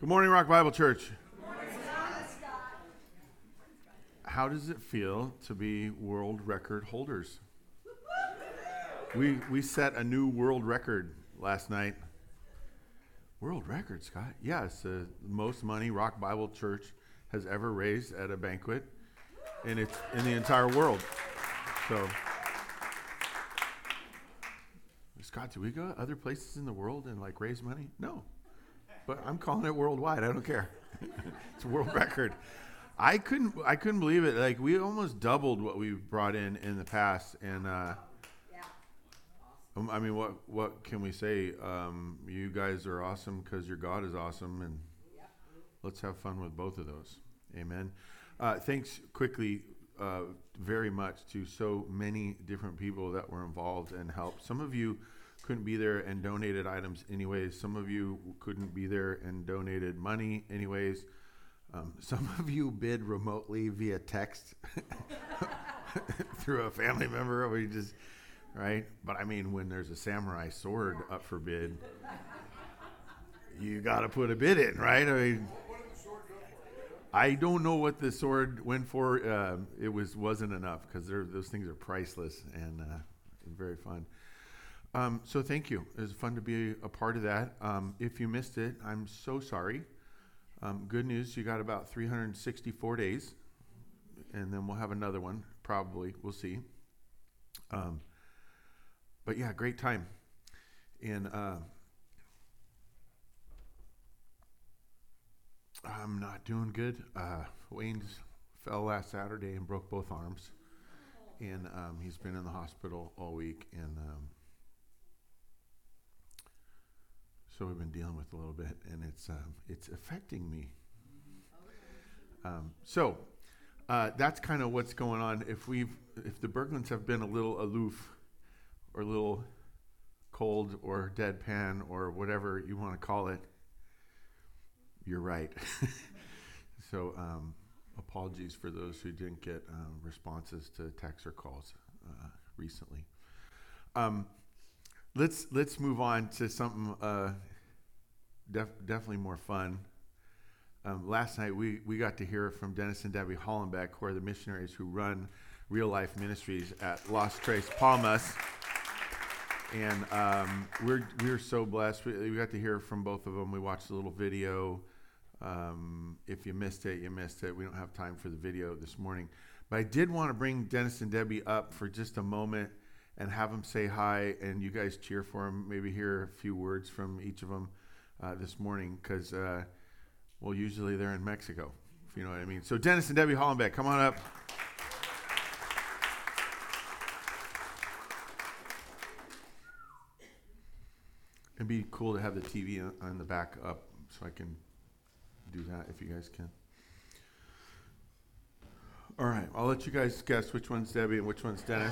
Good morning, Rock Bible Church. Good morning, Scott. How does it feel to be world record holders? We set a new world record last night. World record, Scott? Yeah, it's the most money Rock Bible Church has ever raised at a banquet, and it's in the entire world. So, Scott, do we go to other places in the world and raise money? No. But I'm calling it worldwide. I don't care. It's a world record. I couldn't believe it. We almost doubled what we brought in the past. And I mean, what can we say? You guys are awesome because your God is awesome, and let's have fun with both of those. Amen. Thanks quickly, very much to so many different people that were involved and helped. Some of you couldn't be there and donated items anyways. Some of you couldn't be there and donated money anyways. Some of you bid remotely via text through a family member. We just, right? But I mean, when there's a samurai sword up for bid, you got to put a bid in, right? I mean, I don't know what the sword went for. It wasn't enough because those things are priceless and very fun. So thank you. It was fun to be a part of that. If you missed it, I'm so sorry. Good news, you got about 364 days, and then we'll have another one, probably. We'll see. But yeah, great time. And I'm not doing good. Wayne fell last Saturday and broke both arms. And he's been in the hospital all week, and so we've been dealing with a little bit, and it's affecting me. So that's kind of what's going on. If the Berglunds have been a little aloof, or a little cold, or deadpan, or whatever you want to call it, you're right. So apologies for those who didn't get responses to texts or calls recently. Let's move on to something definitely more fun. Last night we got to hear from Dennis and Debbie Hollenbeck, who are the missionaries who run Real Life Ministries at Las Tres Palmas, and we're so blessed. We got to hear from both of them. We watched a little video. If you missed it, you missed it. We don't have time for the video this morning, but I did want to bring Dennis and Debbie up for just a moment and have them say hi, and you guys cheer for them. Maybe hear a few words from each of them this morning, because, usually they're in Mexico, if you know what I mean. So Dennis and Debbie Hollenbeck, come on up. It'd be cool to have the TV on the back up so I can do that if you guys can. All right, I'll let you guys guess which one's Debbie and which one's Dennis.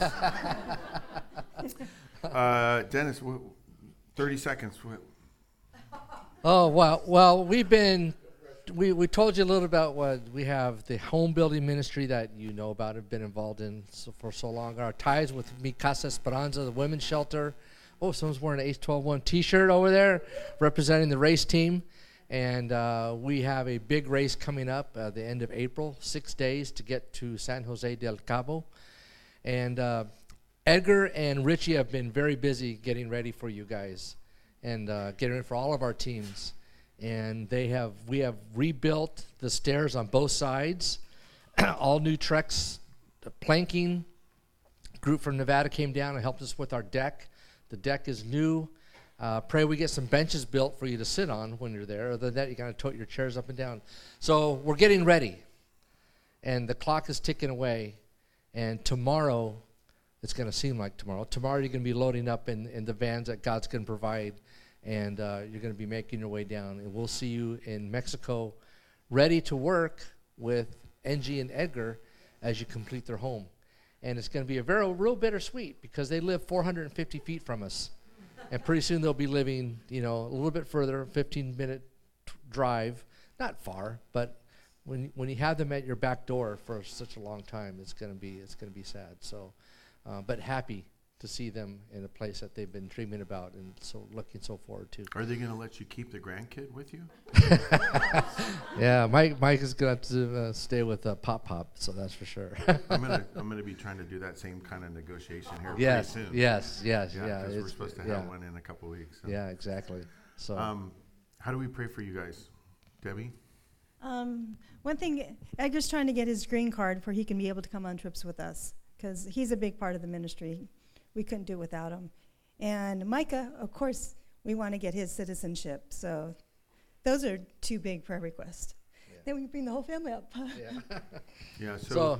Dennis, 30 seconds. Oh, wow. Well, we told you a little about what we have, the home building ministry that you know about, have been involved in for so long. Our ties with Mi Casa Esperanza, the women's shelter. Oh, someone's wearing an H12-1 t-shirt over there representing the race team. And we have a big race coming up at the end of April, 6 days to get to San Jose del Cabo. And Edgar and Richie have been very busy getting ready for you guys and getting ready for all of our teams. And we have rebuilt the stairs on both sides, all new Trex planking. A group from Nevada came down and helped us with our deck. The deck is new. Pray we get some benches built for you to sit on when you're there. Other than that, you got to tote your chairs up and down. So we're getting ready, and the clock is ticking away. And tomorrow, it's going to seem like tomorrow. Tomorrow, you're going to be loading up in the vans that God's going to provide, and you're going to be making your way down. And we'll see you in Mexico, ready to work with Angie and Edgar as you complete their home. And it's going to be real bittersweet because they live 450 feet from us. And pretty soon they'll be living, a little bit further, 15-minute drive. Not far, but when you have them at your back door for such a long time, it's going to be sad. So, but happy to see them in a place that they've been dreaming about and so looking so forward to. Are they going to let you keep the grandkid with you? Yeah, Mike is going to have to stay with Pop, so that's for sure. I'm gonna be trying to do that same kind of negotiation here Yes, pretty soon. yes, Yeah, yeah. because we're supposed to have yeah, one in a couple of weeks. So. Yeah, exactly. So How do we pray for you guys, Debbie? One thing, Edgar's trying to get his green card where he can be able to come on trips with us, because he's a big part of the ministry. We couldn't do it without him. And Micah, of course, we want to get his citizenship. So those are two big prayer requests. Yeah. Then we can bring the whole family up. yeah. Yeah. So,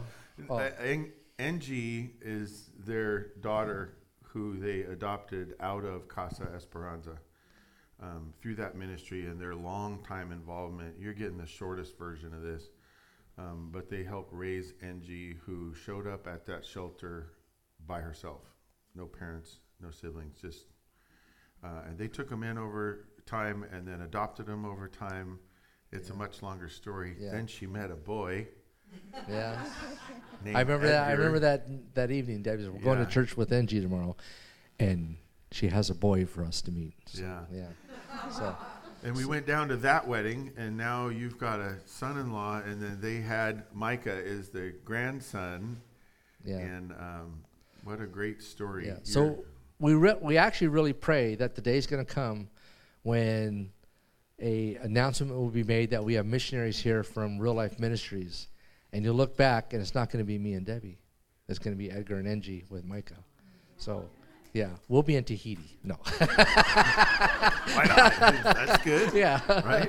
Angie is their daughter, who they adopted out of Casa Esperanza. Through that ministry and their long time involvement, you're getting the shortest version of this. But they helped raise Angie, who showed up at that shelter by herself. No parents, no siblings, just, and they took them in over time and then adopted them over time. It's a much longer story. Yeah. Then she met a boy. Yeah. Named I remember that. I Edgar. remember that evening, Debbie. We're going to Yeah. church with Angie tomorrow, and she has a boy for us to meet. So, Yeah. Yeah. So. And we went down to that wedding, and now you've got a son-in-law, and then they had Micah is the grandson. Yeah. And what a great story. Yeah. So we actually really pray that the day's going to come when a announcement will be made that we have missionaries here from Real Life Ministries, and you'll look back, and it's not going to be me and Debbie. It's going to be Edgar and Angie with Micah. So. Yeah, we'll be in Tahiti. No. Why not? That's good. Yeah. Right?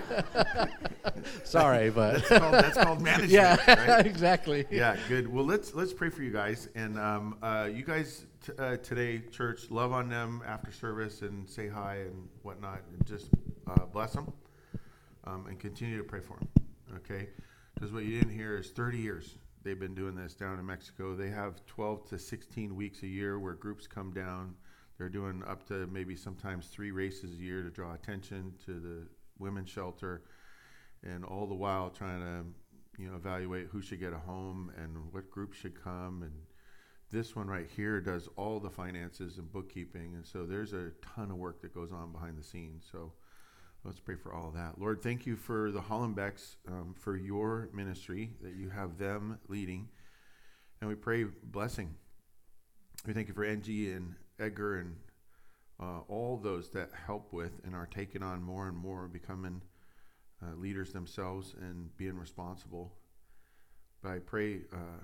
Sorry, but That's called management. yeah, Right? exactly. Yeah, good. Well, let's pray for you guys, and you guys today, church, love on them after service and say hi and whatnot, and just bless them, and continue to pray for them. Okay, because what you didn't hear is 30 years they've been doing this down in Mexico. They have 12 to 16 weeks a year where groups come down. They're doing up to maybe sometimes 3 races a year to draw attention to the women's shelter, and all the while trying to evaluate who should get a home and what group should come. And this one right here does all the finances and bookkeeping, and so there's a ton of work that goes on behind the scenes. So let's pray for all of that. Lord, thank you for the Hollenbecks, for your ministry, that you have them leading. And we pray blessing. We thank you for Angie and Edgar and all those that help with and are taking on more and more, becoming leaders themselves and being responsible. But I pray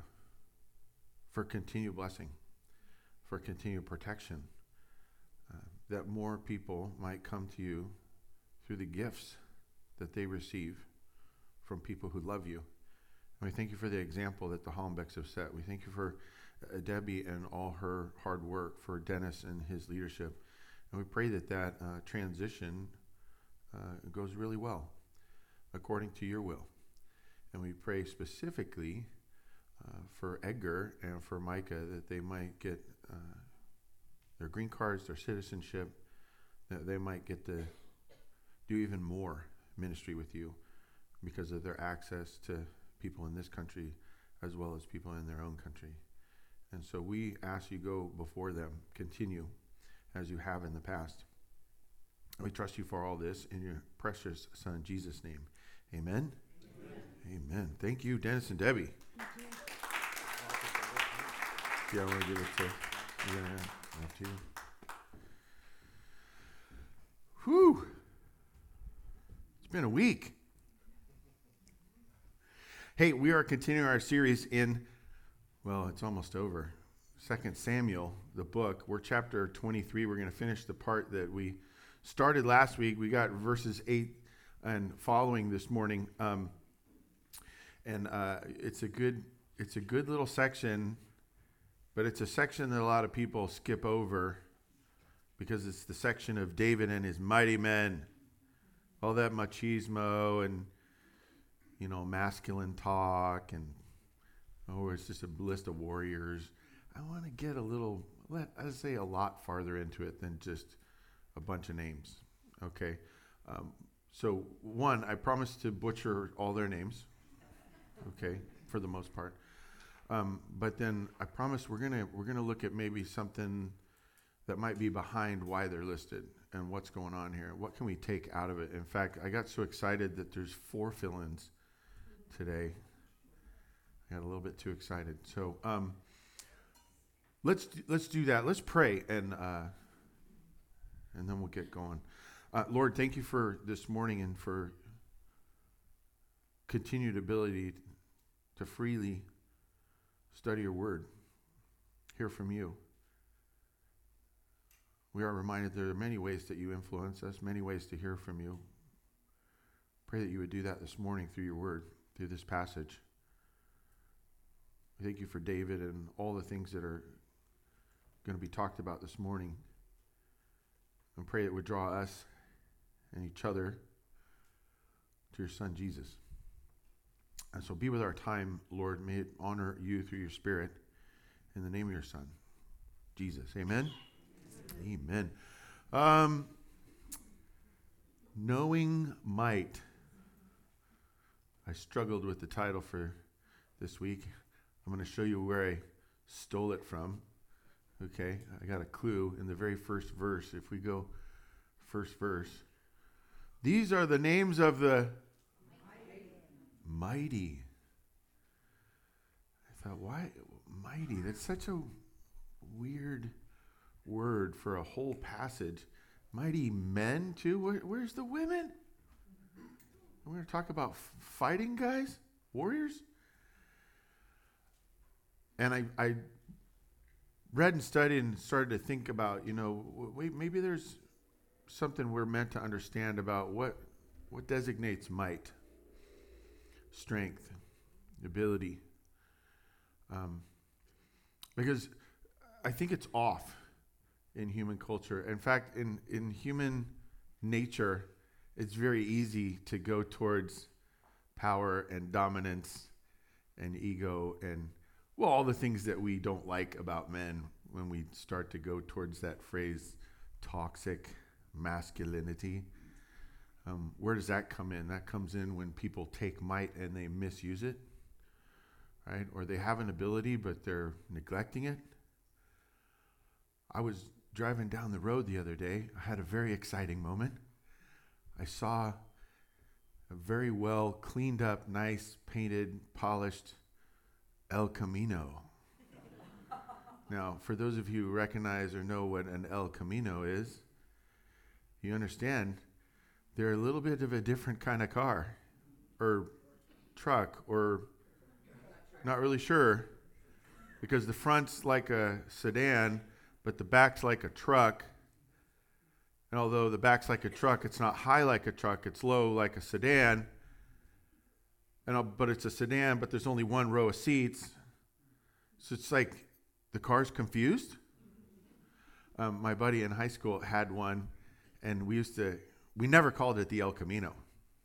for continued blessing, for continued protection, that more people might come to you through the gifts that they receive from people who love you. And we thank you for the example that the Hollenbecks have set. We thank you for Debbie and all her hard work, for Dennis and his leadership. And we pray that that transition goes really well, according to your will. And we pray specifically for Edgar and for Micah, that they might get their green cards, their citizenship, that they might get to do even more ministry with you because of their access to people in this country as well as people in their own country. And so we ask you go before them, continue as you have in the past. We trust you for all this in your precious Son, Jesus' name. Amen. Amen. Amen. Thank you, Dennis and Debbie. Yeah, I want to give it to you. Whew. It's been a week. Hey, we are continuing our series in, well, it's almost over. 2 Samuel, the book. We're chapter 23. We're going to finish the part that we started last week. We got verses 8 and following this morning. It's a good little section, but it's a section that a lot of people skip over because it's the section of David and his mighty men. All that machismo and, masculine talk and, it's just a list of warriors. I want to get I'd say a lot farther into it than just a bunch of names. Okay. So one, I promise to butcher all their names. Okay. For the most part. But then I promise we're going to look at maybe something that might be behind why they're listed and what's going on here. What can we take out of it? In fact, I got so excited that there's 4 fill-ins today. I got a little bit too excited. So let's do that. Let's pray, and then we'll get going. Lord, thank you for this morning and for continued ability to freely study your word, hear from you. We are reminded there are many ways that you influence us, many ways to hear from you. Pray that you would do that this morning through your word, through this passage. We thank you for David and all the things that are going to be talked about this morning. And pray it would draw us and each other to your son, Jesus. And so be with our time, Lord. May it honor you through your Spirit. In the name of your Son, Jesus. Amen? Amen. Knowing Might. I struggled with the title for this week. I'm going to show you where I stole it from. Okay, I got a clue in the very first verse. If we go first verse. These are the names of the mighty. I thought, why mighty? That's such a weird word for a whole passage. Mighty men, too? Where's the women? We're going to talk about fighting guys? Warriors? And I read and studied and started to think about, wait, maybe there's something we're meant to understand about what designates might, strength, ability. Because I think it's off in human culture. In fact, in human nature, it's very easy to go towards power and dominance and ego and, well, all the things that we don't like about men when we start to go towards that phrase, toxic masculinity. Where does that come in? That comes in when people take might and they misuse it, right? Or they have an ability, but they're neglecting it. I was driving down the road the other day. I had a very exciting moment. I saw a very well cleaned up, nice, painted, polished El Camino. Now, for those of you who recognize or know what an El Camino is, you understand they're a little bit of a different kind of car or truck, or not really sure, because the front's like a sedan, but the back's like a truck. And although the back's like a truck, it's not high like a truck, it's low like a sedan. But it's a sedan, but there's only one row of seats. So it's like the car's confused. My buddy in high school had one, and we never called it the El Camino.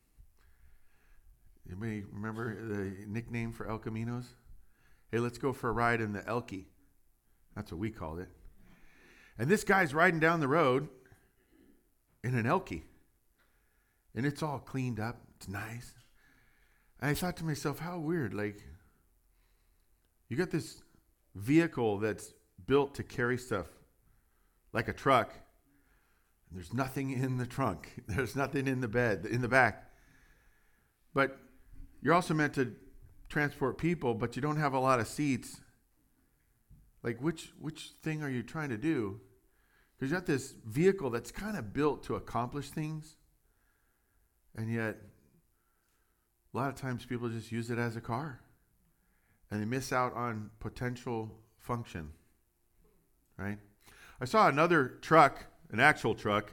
Anybody remember the nickname for El Caminos? Hey, let's go for a ride in the Elkie. That's what we called it. And this guy's riding down the road in an Elkie. And it's all cleaned up. It's nice. And I thought to myself, how weird. Like, you got this vehicle that's built to carry stuff like a truck. And there's nothing in the trunk. There's nothing in the bed, in the back. But you're also meant to transport people, but you don't have a lot of seats. Like, which thing are you trying to do? Because you got this vehicle that's kind of built to accomplish things, and yet a lot of times people just use it as a car, and they miss out on potential function, right? I saw another truck, an actual truck.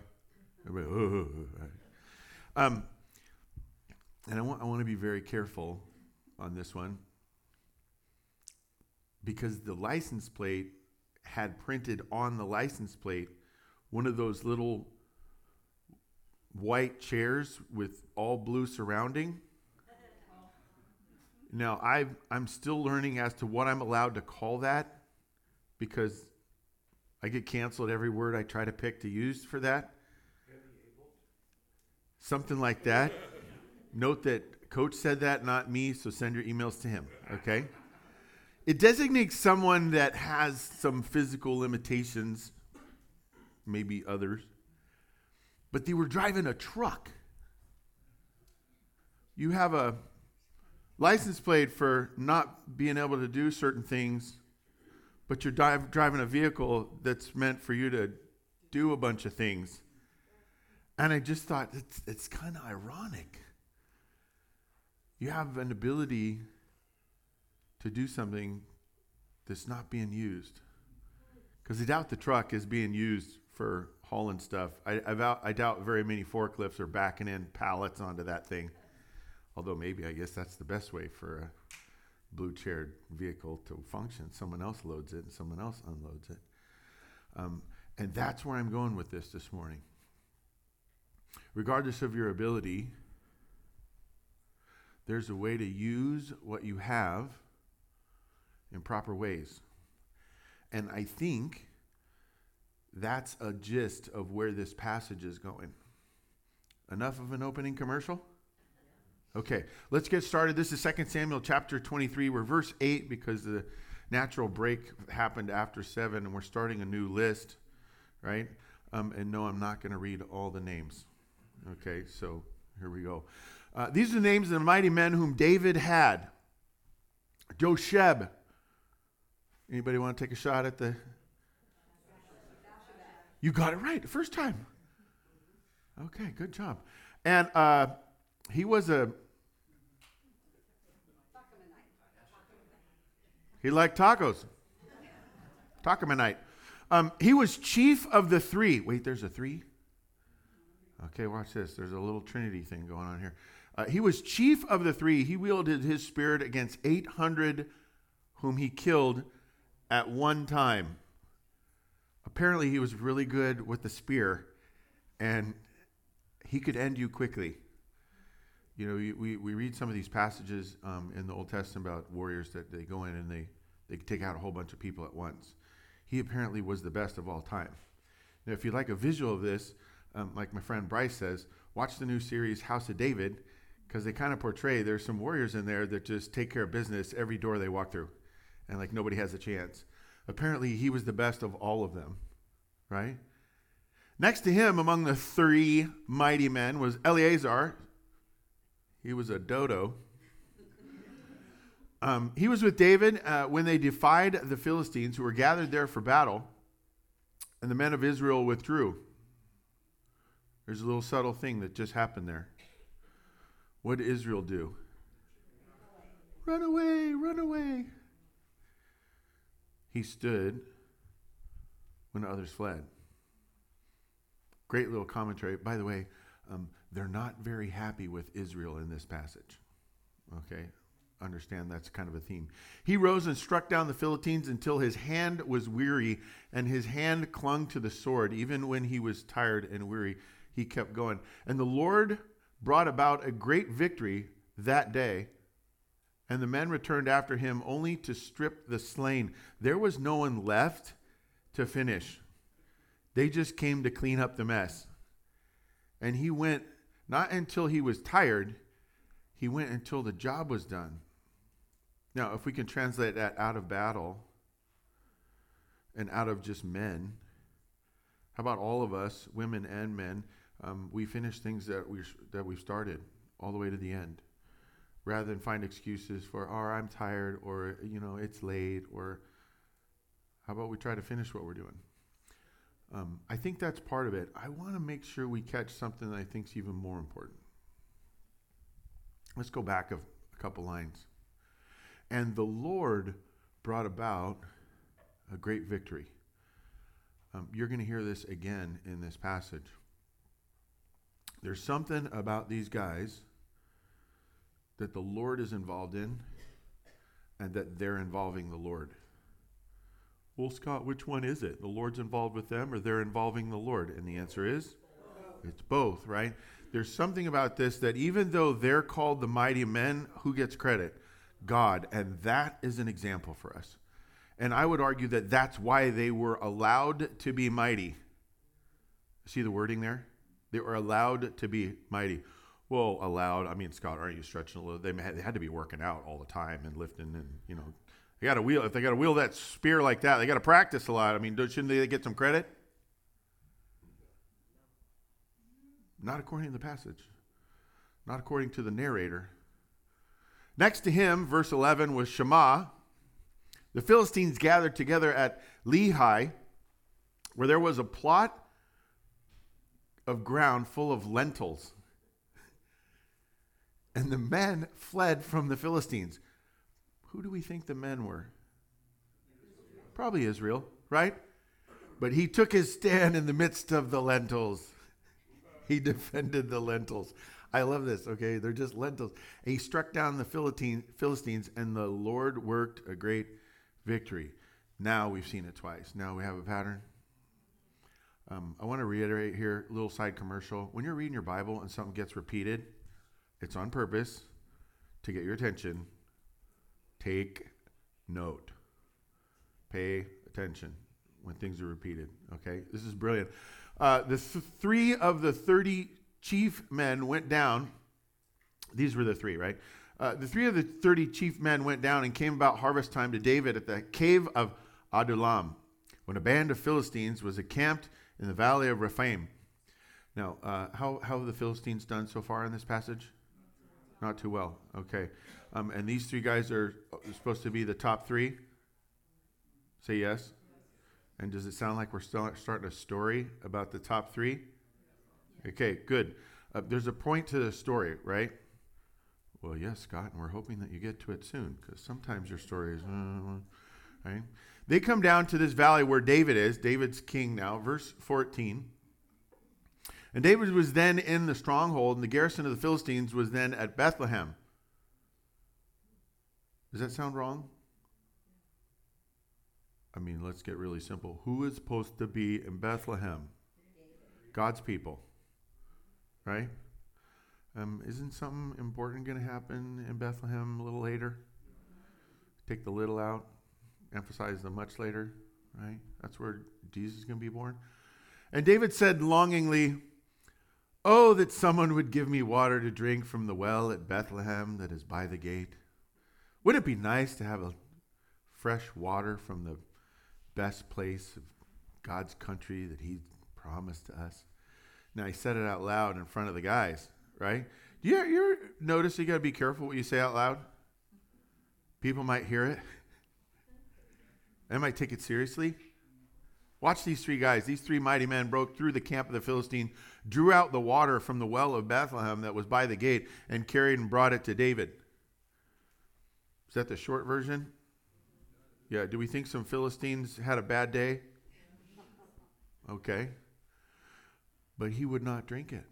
And I want to be very careful on this one, because the license plate had printed on the license plate one of those little white chairs with all blue surrounding. Now, I'm still learning as to what I'm allowed to call that, because I get canceled every word I try to pick to use for that. Something like that. Note that Coach said that, not me, so send your emails to him, okay? It designates someone that has some physical limitations, maybe others. But they were driving a truck. You have a license plate for not being able to do certain things, but you're driving a vehicle that's meant for you to do a bunch of things. And I just thought, it's kind of ironic. You have an ability to do something that's not being used. Because I doubt the truck is being used for hauling stuff. I doubt very many forklifts are backing in pallets onto that thing. Although maybe I guess that's the best way for a blue-chaired vehicle to function. Someone else loads it and someone else unloads it. And that's where I'm going with this morning. Regardless of your ability, there's a way to use what you have in proper ways. And I think that's a gist of where this passage is going. Enough of an opening commercial? Okay, let's get started. This is 2 Samuel chapter 23. We're verse 8 because the natural break happened after 7, and we're starting a new list, right? And no, I'm not going to read all the names. Okay, so here we go. These are the names of the mighty men whom David had. Josheb. Anybody want to take a shot at the... You got it right the first time. Okay, good job. And he was a... He liked tacos. Tacomanite. He was chief of the three. Wait, there's a three? Okay, watch this. There's a little Trinity thing going on here. He was chief of the three. He wielded his spear against 800 whom he killed at one time. Apparently, he was really good with the spear, and he could end you quickly. You know, we read some of these passages in the Old Testament about warriors that they go in and they take out a whole bunch of people at once. He apparently was the best of all time. Now, if you'd like a visual of this, like my friend Bryce says, watch the new series House of David, because they kind of portray there's some warriors in there that just take care of business every door they walk through, and like nobody has a chance. Apparently, he was the best of all of them, right? Next to him, among the three mighty men, was Eleazar. He was a dodo. He was with David when they defied the Philistines who were gathered there for battle, and the men of Israel withdrew. There's a little subtle thing that just happened there. What did Israel do? Run away, run away. He stood when others fled. Great little commentary. By the way, they're not very happy with Israel in this passage. Okay, understand that's kind of a theme. He rose and struck down the Philistines until his hand was weary, and his hand clung to the sword. Even when he was tired and weary, he kept going. And the Lord brought about a great victory that day, and the men returned after him only to strip the slain. There was no one left to finish. They just came to clean up the mess. And he went not until he was tired, he went until the job was done. Now, if we can translate that out of battle and out of just men, how about all of us, women and men, we finish things that we've started all the way to the end, rather than find excuses for, oh, I'm tired, or, you know, it's late, or how about we try to finish what we're doing? I think that's part of it. I want to make sure we catch something that I think is even more important. Let's go back a couple lines. And the Lord brought about a great victory. You're going to hear this again in this passage. There's something about these guys that the Lord is involved in, and that they're involving the Lord. Well, Scott, which one is it? The Lord's involved with them, or they're involving the Lord? And the answer is, it's both, right? There's something about this that even though they're called the mighty men, who gets credit? God. And that is an example for us. And I would argue that that's why they were allowed to be mighty. See the wording there? They were allowed to be mighty. Well, allowed, I mean, Scott, aren't you stretching a little? They had to be working out all the time and lifting, and, you know, they got to wheel. If they got to wheel that spear like that, they got to practice a lot. I mean, shouldn't they get some credit? Not according to the passage. Not according to the narrator. Next to him, verse 11, was Shammah. The Philistines gathered together at Lehi, where there was a plot of ground full of lentils. And the men fled from the Philistines. Who do we think the men were? Probably Israel, right? But he took his stand in the midst of the lentils. He defended the lentils. I love this, okay? They're just lentils. And he struck down the Philistines, and the Lord worked a great victory. Now we've seen it twice. Now we have a pattern. I want to reiterate here, a little side commercial. When you're reading your Bible and something gets repeated, it's on purpose to get your attention. Take note. Pay attention when things are repeated, okay? This is brilliant. Three of the 30 chief men went down. These were the three, right? The three of the 30 chief men went down and came about harvest time to David at the cave of Adullam, when a band of Philistines was encamped in the valley of Rephaim. Now, how have the Philistines done so far in this passage? Not too well. Okay. And these three guys are supposed to be the top three? Say yes. And does it sound like we're still starting a story about the top three? Okay, good. There's a point to the story, right? Well, yes, Scott, and we're hoping that you get to it soon, because sometimes your story is, right? They come down to this valley where David is. David's king now, verse 14. And David was then in the stronghold, and the garrison of the Philistines was then at Bethlehem. Does that sound wrong? I mean, let's get really simple. Who is supposed to be in Bethlehem? God's people, right? Isn't something important going to happen in Bethlehem a little later? Take the little out, emphasize the much later, right? That's where Jesus is going to be born. And David said longingly, "Oh, that someone would give me water to drink from the well at Bethlehem that is by the gate. Wouldn't it be nice to have a fresh water from the best place of God's country that he promised to us?" Now, he said it out loud in front of the guys, right? Do you notice you got to be careful what you say out loud? People might hear it. They might take it seriously. Watch these three guys. These three mighty men broke through the camp of the Philistine, drew out the water from the well of Bethlehem that was by the gate, and carried and brought it to David. Is that the short version? Yeah, do we think some Philistines had a bad day? Okay. But he would not drink it.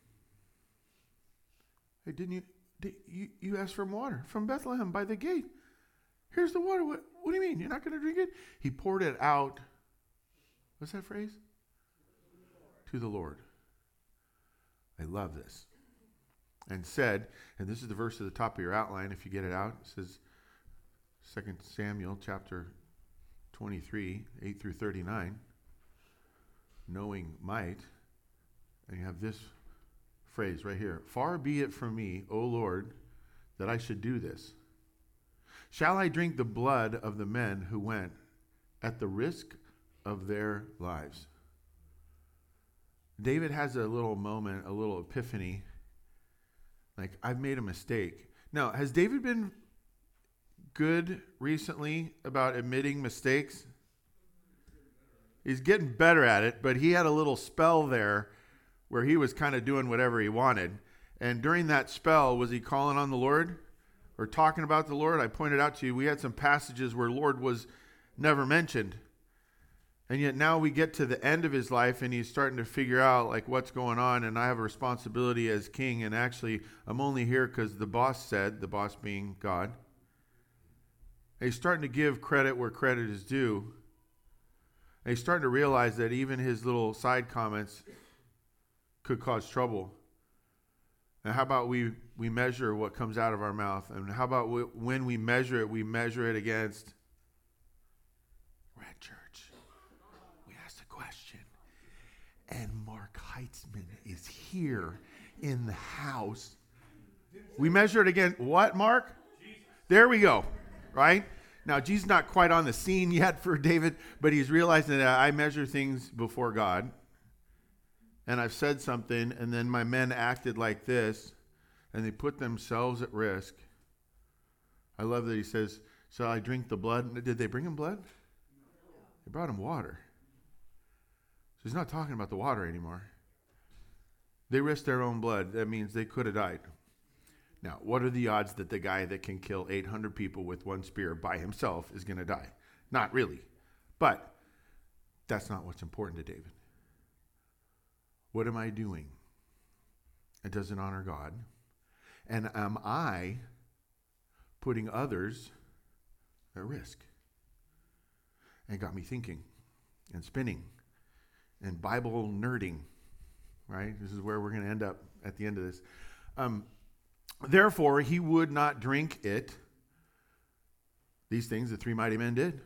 Hey, didn't you asked for water from Bethlehem by the gate? Here's the water. What do you mean? You're not going to drink it? He poured it out. What's that phrase? To the Lord. I love this. And said, and this is the verse at the top of your outline, if you get it out. It says 2 Samuel chapter 23, 8 through 39. Knowing might. And you have this phrase right here. "Far be it from me, O Lord, that I should do this. Shall I drink the blood of the men who went at the risk of their lives?" David has a little moment, a little epiphany. Like, I've made a mistake. Now, has David been good recently about admitting mistakes? He's getting better at it, but he had a little spell there where he was kind of doing whatever he wanted. And during that spell, was he calling on the Lord or talking about the Lord? I pointed out to you, we had some passages where Lord was never mentioned. And yet now we get to the end of his life and he's starting to figure out like what's going on, and I have a responsibility as king, and actually I'm only here because the boss said, the boss being God. And he's starting to give credit where credit is due. And he's starting to realize that even his little side comments could cause trouble. And how about we measure what comes out of our mouth? And how about when we measure it against Red Church. We asked a question. And Mark Heitzman is here in the house. We measure it against what, Mark? Jesus. There we go. Right? Now, Jesus is not quite on the scene yet for David, but he's realizing that I measure things before God. and I've said something, and then my men acted like this, and they put themselves at risk. I love that he says, shall I drink the blood? Did they bring him blood? They brought him water. So he's not talking about the water anymore. They risked their own blood. That means they could have died. Now, what are the odds that the guy that can kill 800 people with one spear by himself is going to die? Not really. But that's not what's important to David. What am I doing? It doesn't honor God. And am I putting others at risk? And it got me thinking and spinning and Bible nerding, right? This is where we're going to end up at the end of this. Therefore, he would not drink it. These things the three mighty men did.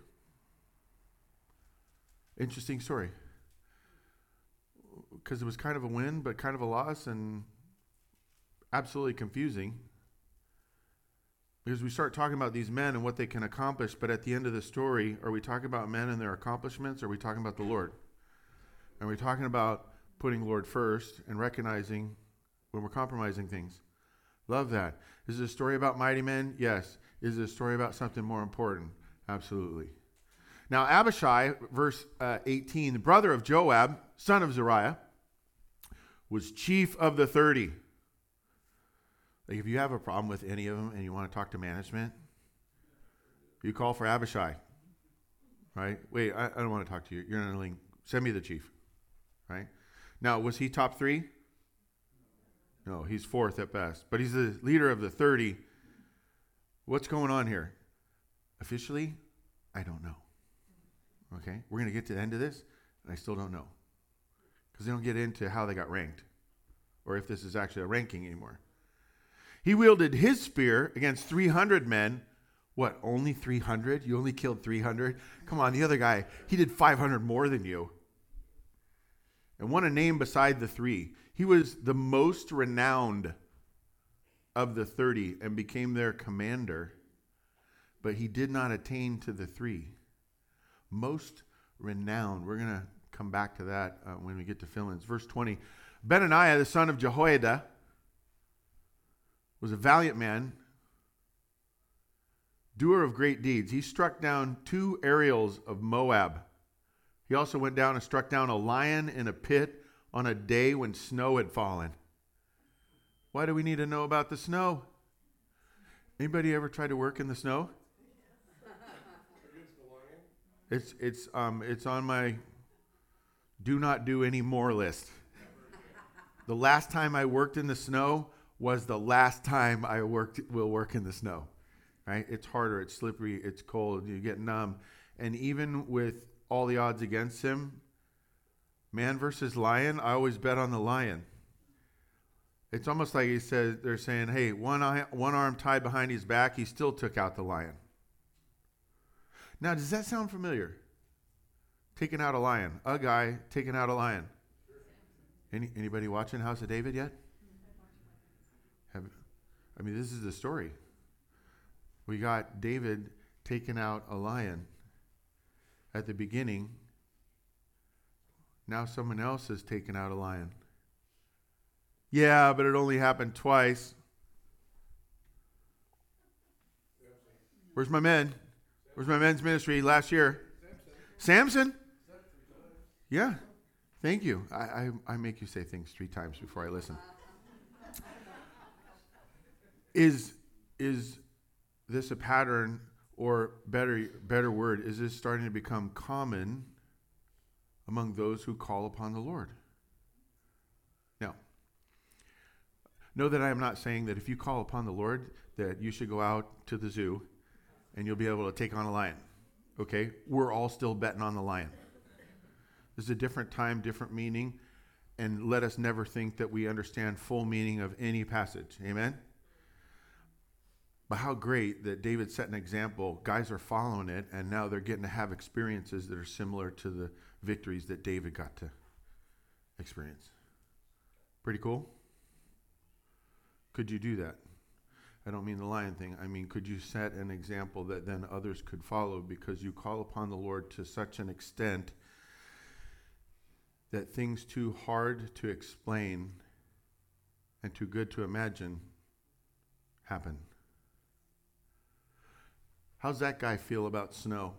Interesting story. Because it was kind of a win, but kind of a loss, and absolutely confusing. Because we start talking about these men and what they can accomplish, but at the end of the story, are we talking about men and their accomplishments, or are we talking about the Lord? Are we talking about putting Lord first and recognizing when we're compromising things? Love that. Is it a story about mighty men? Yes. Is it a story about something more important? Absolutely. Now, Abishai, verse 18, the brother of Joab, son of Zeruiah, was chief of the 30. Like, if you have a problem with any of them and you want to talk to management, you call for Abishai, right? Wait, I don't want to talk to you. You're not a link. Send me the chief, right? Now, was he top 3? No, he's 4th at best. But he's the leader of the 30. What's going on here? Officially, I don't know. Okay? We're going to get to the end of this, and I still don't know. Because they don't get into how they got ranked, or if this is actually a ranking anymore. He wielded his spear against 300 men. What, only 300? You only killed 300? Come on, the other guy, he did 500 more than you. And won a name beside the 3. He was the most renowned of the 30 and became their commander, but he did not attain to the 3. Most renowned. We're going to come back to that when we get to Philippians. Verse 20. Benaniah, the son of Jehoiada, was a valiant man, doer of great deeds. He struck down 2 Ariels of Moab. He also went down and struck down a lion in a pit on a day when snow had fallen. Why do we need to know about the snow? Anybody ever try to work in the snow? It's on my do not do any more list. The last time I worked in the snow was the last time I will work in the snow. Right? It's harder, it's slippery, it's cold, you get numb. And even with all the odds against him, man versus lion, I always bet on the lion. It's almost like they're saying, hey, one arm tied behind his back, he still took out the lion. Now, does that sound familiar? Taking out a lion. A guy taking out a lion. Anybody watching House of David yet? This is the story. We got David taking out a lion at the beginning. Now someone else has taken out a lion. Yeah, but it only happened twice. Where's my men? Where's my men's ministry last year? Samson? Yeah. Thank you. I make you say things 3 times before I listen. Is this a pattern, or better word, is this starting to become common among those who call upon the Lord? Now, know that I am not saying that if you call upon the Lord that you should go out to the zoo and you'll be able to take on a lion. Okay? We're all still betting on the lion. This is a different time, different meaning, and let us never think that we understand full meaning of any passage. Amen? But how great that David set an example. Guys are following it, and now they're getting to have experiences that are similar to the victories that David got to experience. Pretty cool? Could you do that? I don't mean the lion thing. I mean, could you set an example that then others could follow because you call upon the Lord to such an extent that things too hard to explain and too good to imagine happen. How's that guy feel about snow?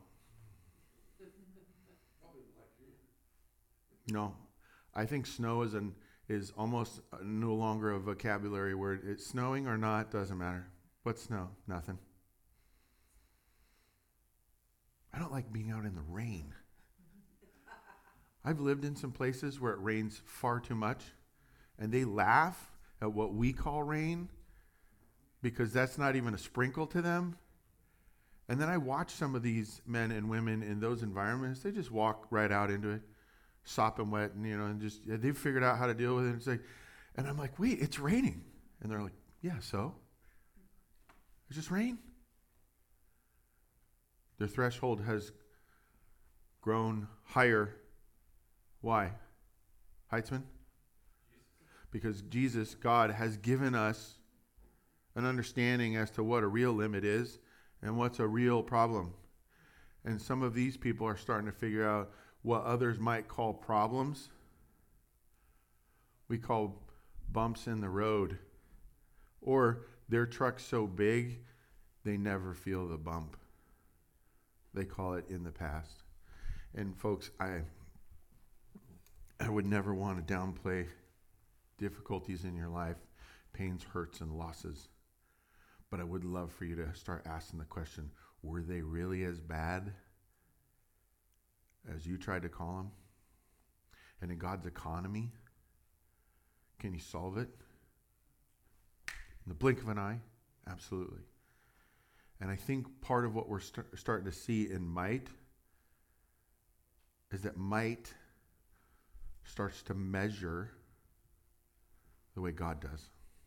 No, I think snow is almost no longer a vocabulary word. It's snowing or not, doesn't matter. What's snow? Nothing. I don't like being out in the rain. I've lived in some places where it rains far too much, and they laugh at what we call rain because that's not even a sprinkle to them. And then I watch some of these men and women in those environments. They just walk right out into it, sopping wet, and and just they've figured out how to deal with it. It's like, and I'm like, wait, it's raining, and they're like, yeah, so it's just rain. Their threshold has grown higher. Why? Heitzman? Because Jesus, God, has given us an understanding as to what a real limit is and what's a real problem. And some of these people are starting to figure out what others might call problems. We call bumps in the road. Or their truck's so big, they never feel the bump. They call it in the past. And folks, I would never want to downplay difficulties in your life, pains, hurts, and losses. But I would love for you to start asking the question, were they really as bad as you tried to call them? And in God's economy, can He solve it? In the blink of an eye? Absolutely. And I think part of what we're starting to see in might is that might starts to measure the way God does.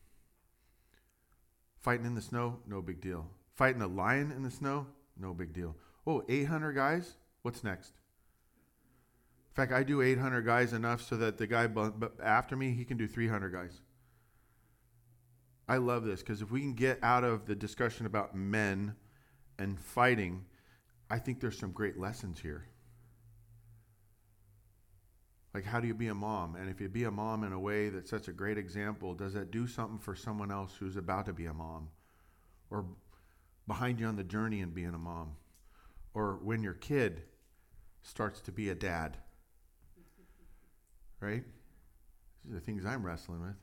Fighting in the snow, no big deal. Fighting a lion in the snow, no big deal. Oh, 800 guys? What's next? In fact, I do 800 guys enough so that the guy after me, he can do 300 guys. I love this because if we can get out of the discussion about men and fighting, I think there's some great lessons here. Like, how do you be a mom? And if you be a mom in a way that sets a great example, does that do something for someone else who's about to be a mom? Or behind you on the journey in being a mom? Or when your kid starts to be a dad? Right? These are the things I'm wrestling with.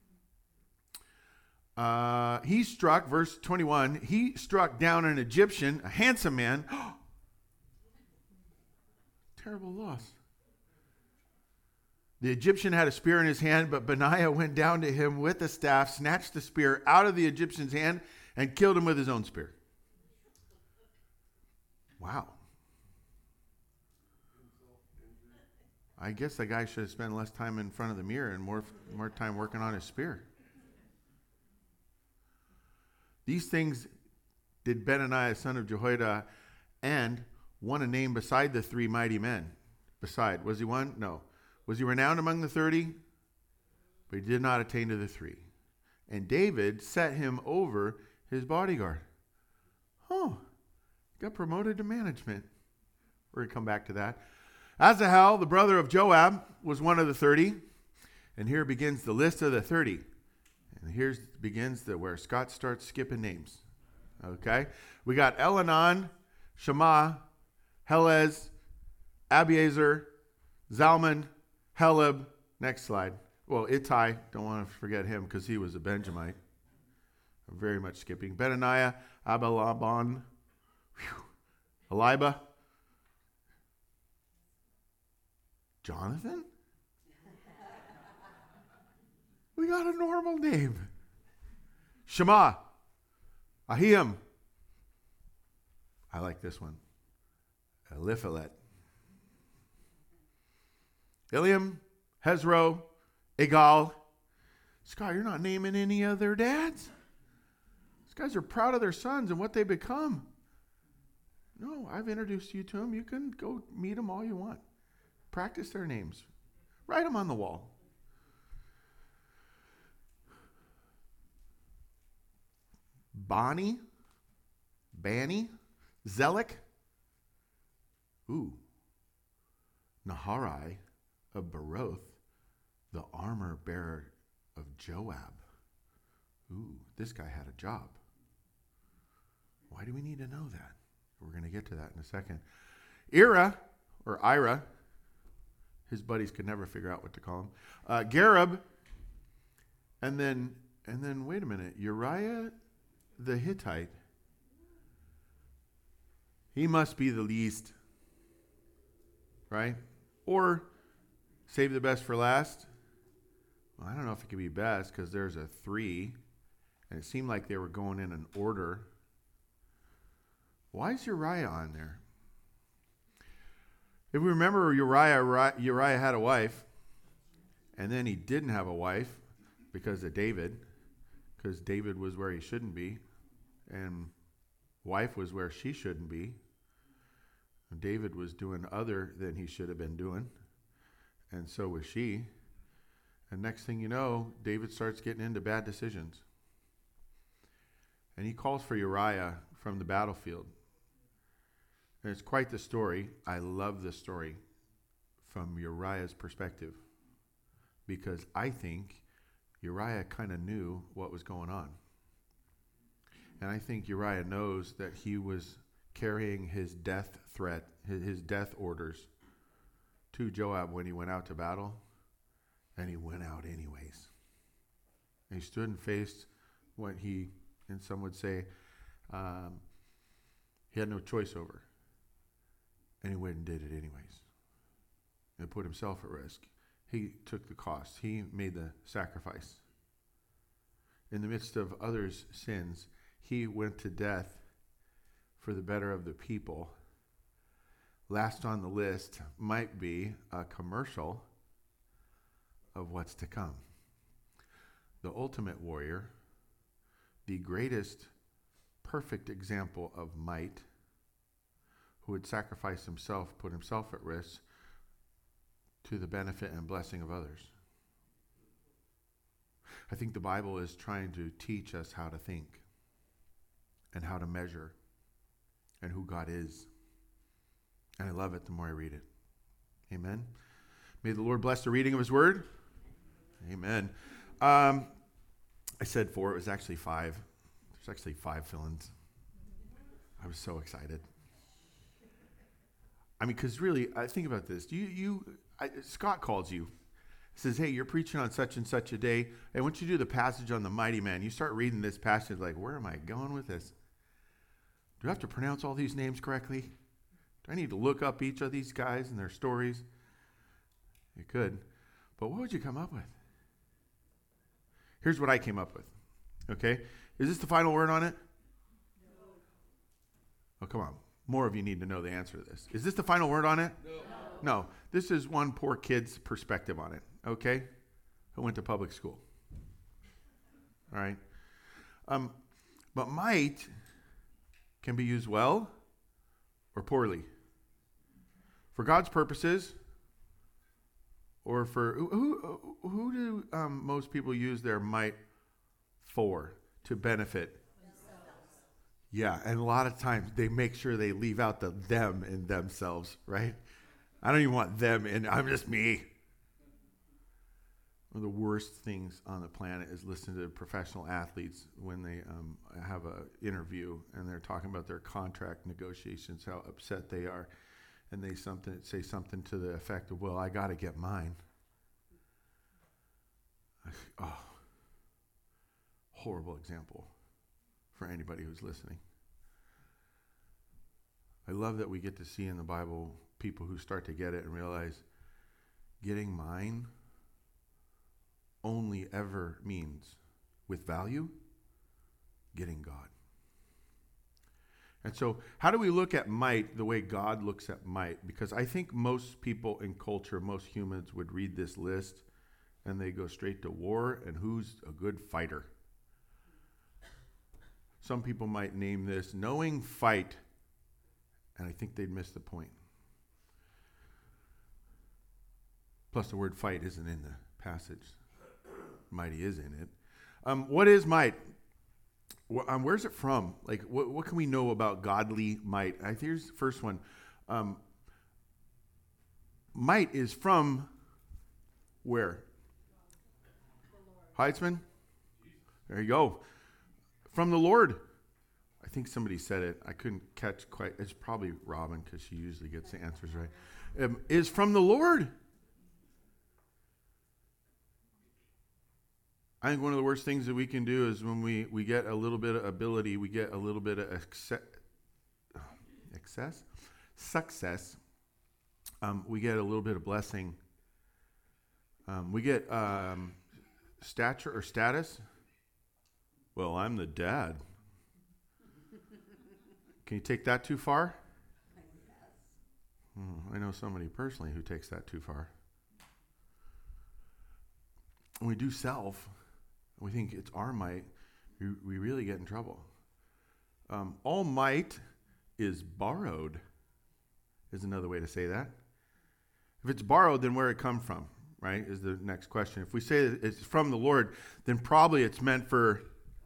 He struck, verse 21, he struck down an Egyptian, a handsome man. Terrible loss. The Egyptian had a spear in his hand, but Benaiah went down to him with the staff, snatched the spear out of the Egyptian's hand, and killed him with his own spear. Wow. I guess the guy should have spent less time in front of the mirror and more time working on his spear. These things did Benaiah, son of Jehoiada, and won a name beside the three mighty men. Beside, was he one? No. Was he renowned among the 30? But he did not attain to the 3. And David set him over his bodyguard. Got promoted to management. We're going to come back to that. Asahel, the brother of Joab, was one of the 30. And here begins the list of the 30. And here begins where Scott starts skipping names. Okay? We got Elhanan, Shammah, Helez, Abiezer, Zalman, Heleb. Next slide. Well, Ittai, don't want to forget him because he was a Benjamite. I'm very much skipping. Benaniah, Abalaban, Eliba, Jonathan? We got a normal name. Shema, Ahiam. I like this one. Eliphalet. Iliam, Hezro, Igal. Scott, you're not naming any of their dads? These guys are proud of their sons and what they become. No, I've introduced you to them. You can go meet them all you want. Practice their names. Write them on the wall. Bani, Zelek, Naharai, of Beroth, the armor bearer of Joab. Ooh, this guy had a job. Why do we need to know that? We're going to get to that in a second. Ira, his buddies could never figure out what to call him. Gareb, and then wait a minute, Uriah the Hittite. He must be the least, right? Or save the best for last. Well, I don't know if it could be best because there's a 3, and it seemed like they were going in an order. Why is Uriah on there? If we remember, Uriah had a wife, and then he didn't have a wife because of David, because David was where he shouldn't be, and wife was where she shouldn't be. David was doing other than he should have been doing, and so was she. And next thing you know, David starts getting into bad decisions. And he calls for Uriah from the battlefield. And it's quite the story. I love the story from Uriah's perspective, because I think Uriah kind of knew what was going on. And I think Uriah knows that he was carrying his death threat, his death orders to Joab when he went out to battle. And he went out anyways. And he stood and faced what and some would say, he had no choice over. And he went and did it anyways. And put himself at risk. He took the cost. He made the sacrifice. In the midst of others' sins, he went to death for the better of the people. Last on the list might be a commercial of what's to come. The ultimate warrior, the greatest perfect example of might, who would sacrifice himself, put himself at risk to the benefit and blessing of others. I think the Bible is trying to teach us how to think and how to measure and who God is. And I love it the more I read it. Amen. May the Lord bless the reading of his word. Amen. I said 4. It was actually 5. There's actually 5 fill-ins. I was so excited. I mean, because really, I think about this. Scott calls you. Says, hey, you're preaching on such and such a day. And once you do the passage on the mighty man, you start reading this passage like, where am I going with this? Do I have to pronounce all these names correctly? Do I need to look up each of these guys and their stories? You could. But what would you come up with? Here's what I came up with. Okay? Is this the final word on it? No. Oh, come on. More of you need to know the answer to this. Is this the final word on it? No. This is one poor kid's perspective on it. Okay? Who went to public school. All right? But might can be used well or poorly. For God's purposes, or for who do most people use their might for? To benefit themselves. Yeah, and a lot of times they make sure they leave out the them in themselves, right? I don't even want them in, I'm just me. One of the worst things on the planet is listening to professional athletes when they have an interview and they're talking about their contract negotiations, how upset they are. And they say something to the effect of, well, I got to get mine. Oh, horrible example for anybody who's listening. I love that we get to see in the Bible people who start to get it and realize getting mine only ever means, with value, getting God. And so how do we look at might the way God looks at might? Because I think most people in culture, most humans would read this list and they go straight to war and who's a good fighter. Some people might name this knowing fight, and I think they'd miss the point. Plus the word fight isn't in the passage. Mighty is in it. What is might? Where's it from? Like, what can we know about godly might? Here's the first one. Might is from Where? Heitzman? There you go. From the Lord. I think somebody said it. I couldn't catch quite. It's probably Robin because she usually gets the answers right. Is from the Lord. I think one of the worst things that we can do is when we get a little bit of ability, we get a little bit of success, we get a little bit of blessing. We get stature or status. Well, I'm the dad. Can you take that too far? I know somebody personally who takes that too far. When we do self, we think it's our might, we really get in trouble. All might is borrowed, is another way to say that. If it's borrowed, then where it come from, right, is the next question. If we say that it's from the Lord, then probably it's meant for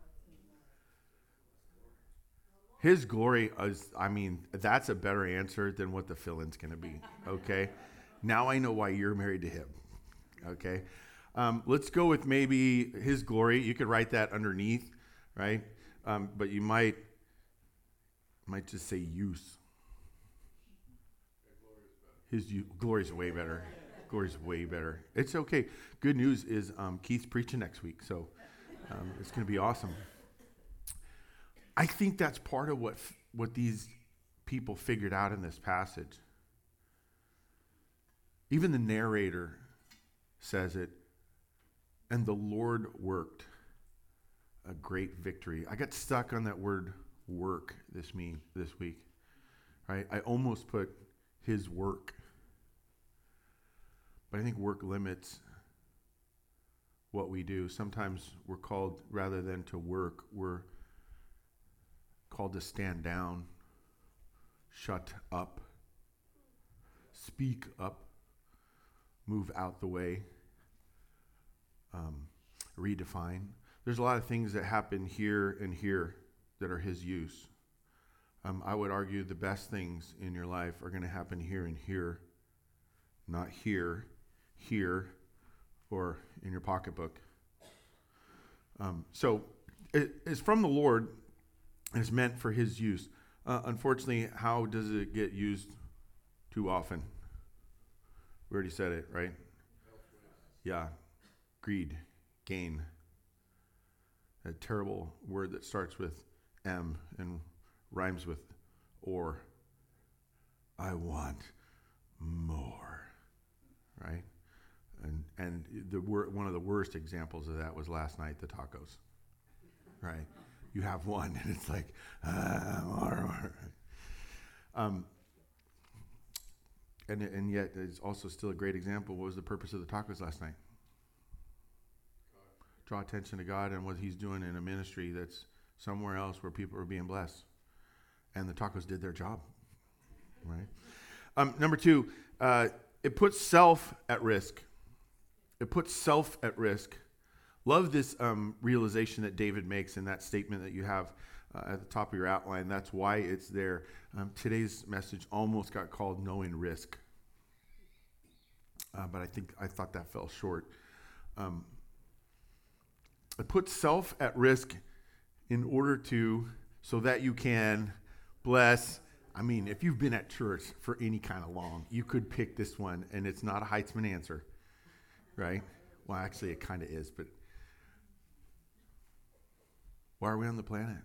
His glory. That's a better answer than what the fill-in's going to be, okay? Now I know why you're married to Him, okay? Let's go with maybe His glory. You could write that underneath, right? But you might just say use. His glory is way better. Glory's way better. It's okay. Good news is Keith's preaching next week, so it's going to be awesome. I think that's part of what these people figured out in this passage. Even the narrator says it. And the Lord worked a great victory. I got stuck on that word work this week. Right? I almost put His work. But I think work limits what we do. Sometimes we're called, rather than to work, we're called to stand down, shut up, speak up, move out the way. Redefine. There's a lot of things that happen here and here that are His use. I would argue the best things in your life are going to happen here and here, not here, or in your pocketbook. So it's from the Lord, and it's meant for His use. Unfortunately, how does it get used too often? We already said it, right? Yeah. Greed, gain. A terrible word that starts with M and rhymes with or. I want more, right? And one of the worst examples of that was last night, the tacos, right? You have one, and it's like, more. And yet, it's also still a great example. What was the purpose of the tacos last night? Draw attention to God and what He's doing in a ministry that's somewhere else where people are being blessed. And the tacos did their job, right? Number 2, it puts self at risk. It puts self at risk. Love this realization that David makes in that statement that you have at the top of your outline. That's why it's there. Today's message almost got called Knowing Risk. But I thought that fell short. It puts self at risk in order so that you can bless. If you've been at church for any kind of long, you could pick this one, and it's not a Heitzman answer, right? Well, actually, it kind of is, but why are we on the planet?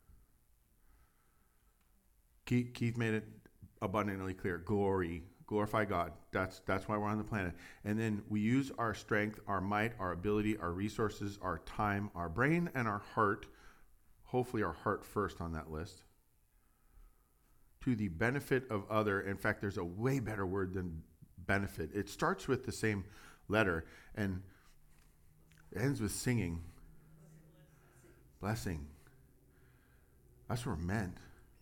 Keith made it abundantly clear. Glorify God. That's why we're on the planet. And then we use our strength, our might, our ability, our resources, our time, our brain, and our heart, hopefully our heart first on that list, to the benefit of other. In fact, there's a way better word than benefit. It starts with the same letter and ends with singing. Blessing. That's what we're meant.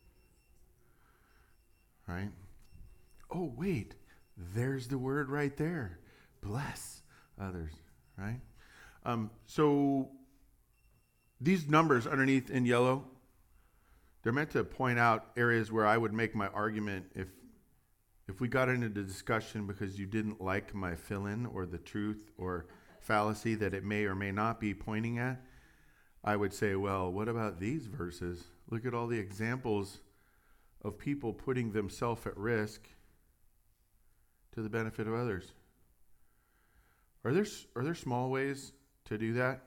Right? Oh, wait, there's the word right there. Bless others, right? So these numbers underneath in yellow, they're meant to point out areas where I would make my argument if we got into the discussion because you didn't like my fill-in or the truth or fallacy that it may or may not be pointing at, I would say, well, what about these verses? Look at all the examples of people putting themselves at risk to the benefit of others. Are there small ways to do that?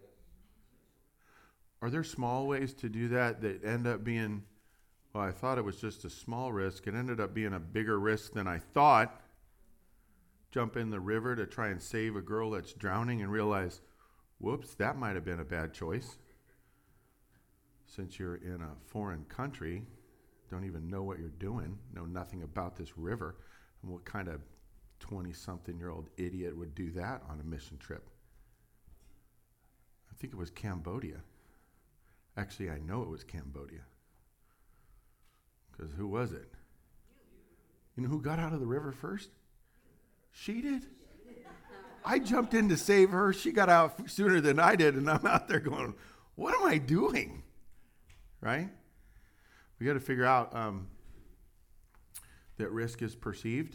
Are there small ways to do that end up being, well, I thought it was just a small risk. It ended up being a bigger risk than I thought. Jump in the river to try and save a girl that's drowning and realize, whoops, that might have been a bad choice. Since you're in a foreign country, don't even know what you're doing, know nothing about this river, and what kind of 20-something-year-old idiot would do that on a mission trip? I think it was Cambodia. Actually, I know it was Cambodia. Because who was it? You know who got out of the river first? She did. I jumped in to save her. She got out sooner than I did, and I'm out there going, what am I doing? Right? We got to figure out that risk is perceived.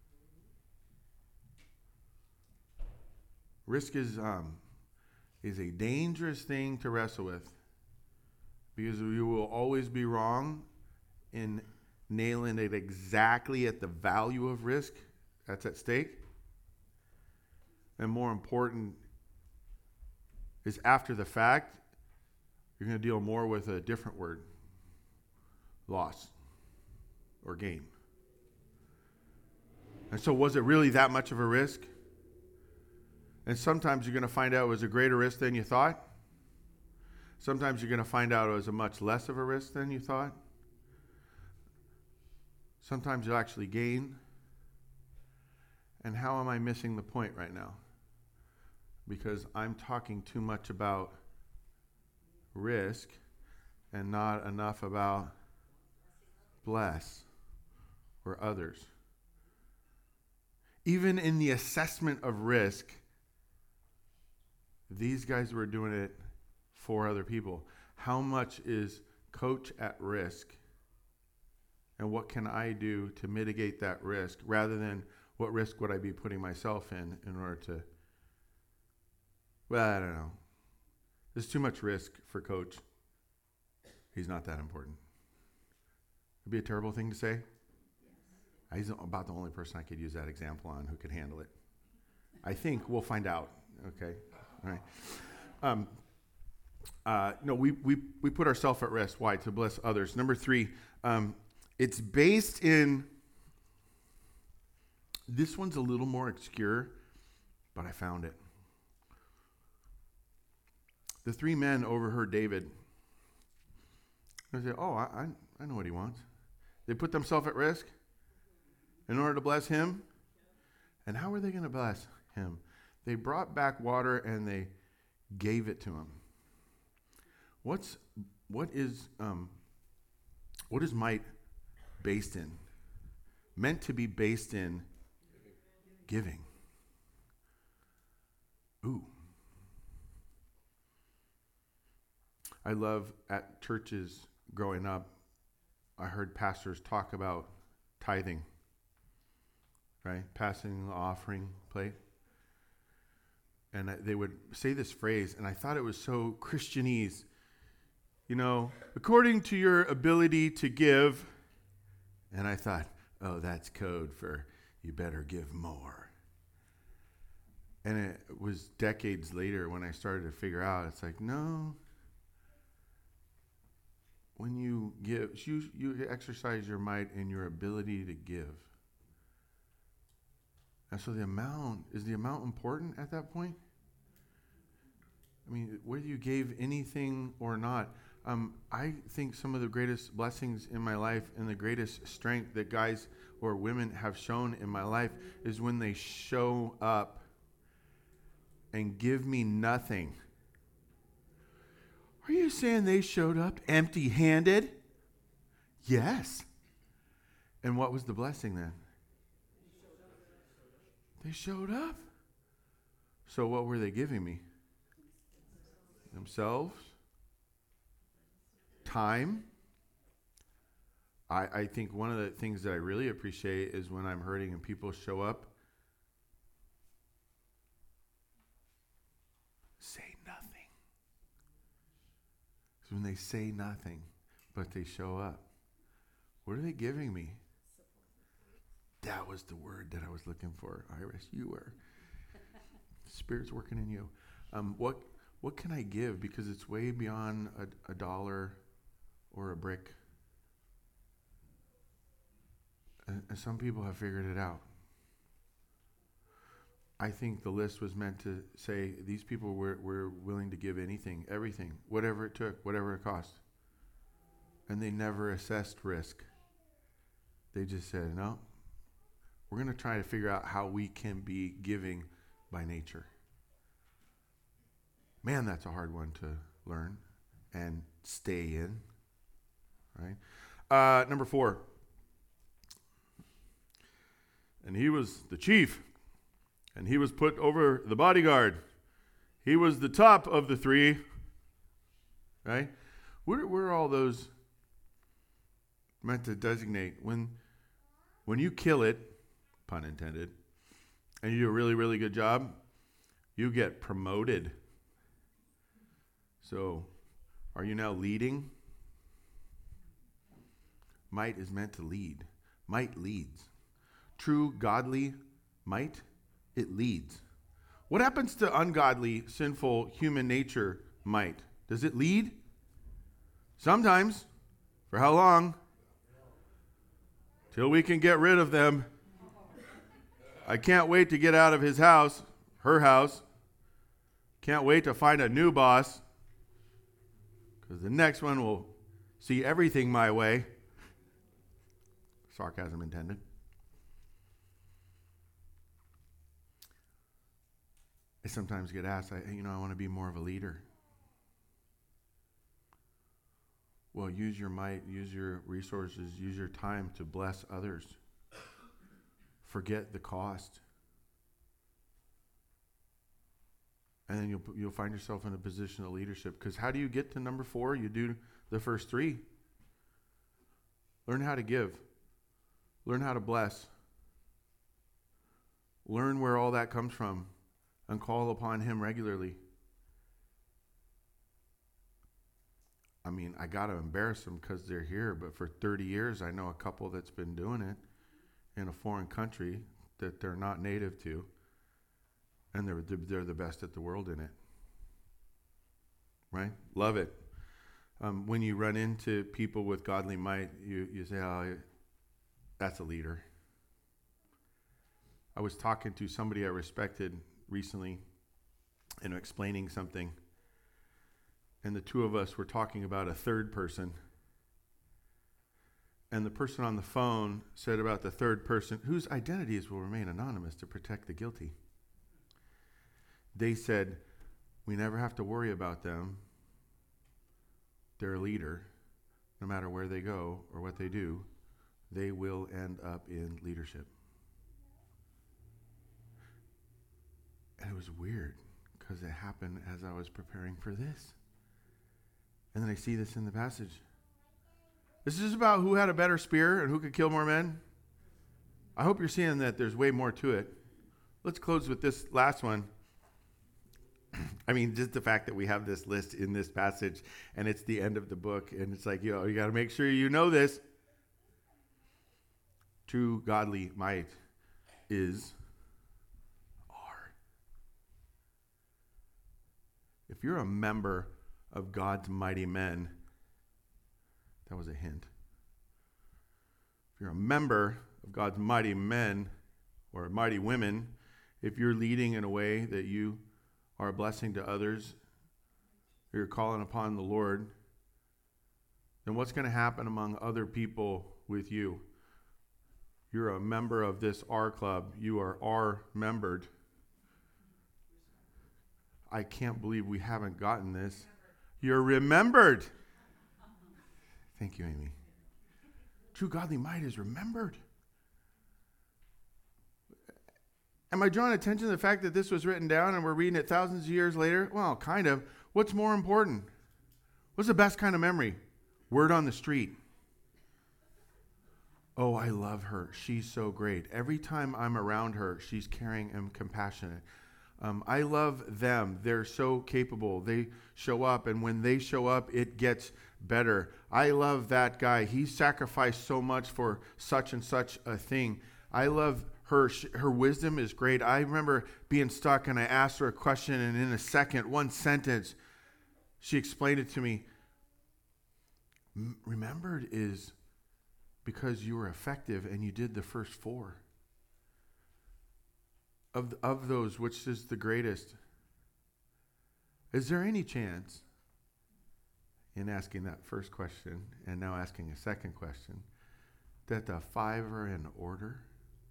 Risk is a dangerous thing to wrestle with, because you will always be wrong in nailing it exactly at the value of risk that's at stake. And more important is, after the fact, you're going to deal more with a different word: loss or gain. And so, was it really that much of a risk? And sometimes you're going to find out it was a greater risk than you thought. Sometimes you're going to find out it was a much less of a risk than you thought. Sometimes you'll actually gain. And how am I missing the point right now? Because I'm talking too much about risk and not enough about bless or others. Even in the assessment of risk, these guys were doing it for other people. How much is Coach at risk? And what can I do to mitigate that risk, rather than what risk would I be putting myself in order to, well, I don't know. There's too much risk for Coach. He's not that important. It'd be a terrible thing to say. He's about the only person I could use that example on who could handle it. I think we'll find out. Okay. All right. No, we put ourselves at risk. Why? To bless others. Number 3, it's based in, this one's a little more obscure, but I found it. The 3 men overheard David. They said, oh, I know what he wants. They put themselves at risk in order to bless him. And how were they going to bless him? They brought back water and they gave it to him. What is might based in? Meant to be based in giving. Ooh. I love, at churches growing up, I heard pastors talk about tithing, right? Passing the offering plate. And they would say this phrase, and I thought it was so Christianese. You know, according to your ability to give. And I thought, oh, that's code for you better give more. And it was decades later when I started to figure out, it's like, no. When you give, you exercise your might in your ability to give. And so is the amount important at that point? I mean, whether you gave anything or not, I think some of the greatest blessings in my life and the greatest strength that guys or women have shown in my life is when they show up and give me nothing. Are you saying they showed up empty-handed? Yes. And what was the blessing then? They showed up. So what were they giving me? Themselves? Time? I think one of the things that I really appreciate is when I'm hurting and people show up, say nothing. So when they say nothing, but they show up, what are they giving me? That was the word that I was looking for, Iris. You were. Spirit's working in you. What can I give? Because it's way beyond a dollar or a brick. And some people have figured it out. I think the list was meant to say these people were willing to give anything, everything, whatever it took, whatever it cost. And they never assessed risk. They just said, no, we're going to try to figure out how we can be giving by nature. Man, that's a hard one to learn and stay in, right? Number 4. And he was the chief, and he was put over the bodyguard. He was the top of the 3, right? Where are all those meant to designate? When you kill it, pun intended, and you do a really, really good job, you get promoted. So, are you now leading? Might is meant to lead. Might leads. True godly might, it leads. What happens to ungodly, sinful human nature might? Does it lead? Sometimes. For how long? Till we can get rid of them. I can't wait to get out of his house, her house. Can't wait to find a new boss. Because the next one will see everything my way. Sarcasm intended. I sometimes get asked, I want to be more of a leader. Well, use your might, use your resources, use your time to bless others. Forget the cost. And then you'll find yourself in a position of leadership. Because how do you get to number 4? You do the first 3. Learn how to give. Learn how to bless. Learn where all that comes from. And call upon him regularly. I mean, I got to embarrass them because they're here, but for 30 years, I know a couple that's been doing it in a foreign country that they're not native to, and they're the best at the world in it. Right? Love it. When you run into people with godly might, you say, oh, that's a leader. I was talking to somebody I respected recently and explaining something, and the two of us were talking about a third person, and the person on the phone said about the third person, whose identities will remain anonymous to protect the guilty. They said, we never have to worry about them. They're a leader. No matter where they go or what they do, they will end up in leadership. And it was weird because it happened as I was preparing for this. And then I see this in the passage. This is about who had a better spear and who could kill more men. I hope you're seeing that there's way more to it. Let's close with this last one. I mean, just the fact that we have this list in this passage and it's the end of the book and it's like, you got to make sure you know this. True godly might is if you're a member of God's mighty men, that was a hint. If you're a member of God's mighty men or mighty women, if you're leading in a way that you are a blessing to others, or you're calling upon the Lord, then what's going to happen among other people with you? You're a member of this R Club. You are R-membered. I can't believe we haven't gotten this. You're remembered. Thank you, Amy. True godly might is remembered. Am I drawing attention to the fact that this was written down and we're reading it thousands of years later? Well, kind of. What's more important? What's the best kind of memory? Word on the street. Oh, I love her. She's so great. Every time I'm around her, she's caring and compassionate. I love them. They're so capable. They show up, and when they show up, it gets better. I love that guy. He sacrificed so much for such and such a thing. I love her. Her wisdom is great. I remember being stuck, and I asked her a question, and in a second, one sentence, she explained it to me. Remembered is because you were effective and you did the first 4. Of those, which is the greatest? Is there any chance in asking that first question and now asking a second question that the 5 are in order?